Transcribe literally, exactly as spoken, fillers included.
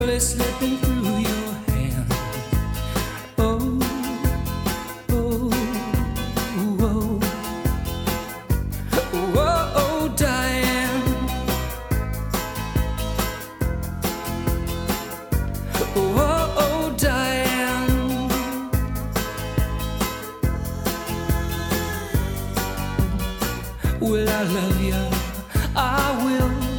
It's slipping through your hand. Oh, oh, oh, oh, oh, Diane. Oh, oh, Diane. Will I love you? I will.